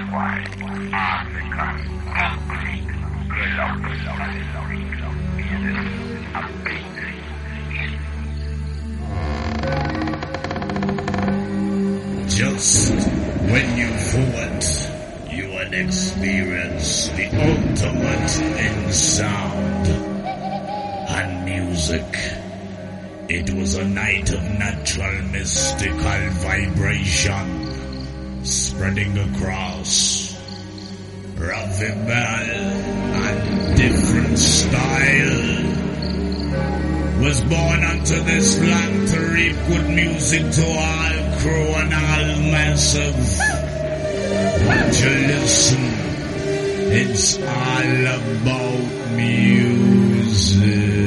why Africa complete just when you thought you had experienced the ultimate in sound and music, it was a night of natural mystical vibration spreading across Ravival and different style was born unto this land to reap good music to all crew and all massive. Won't you listen? It's all about music.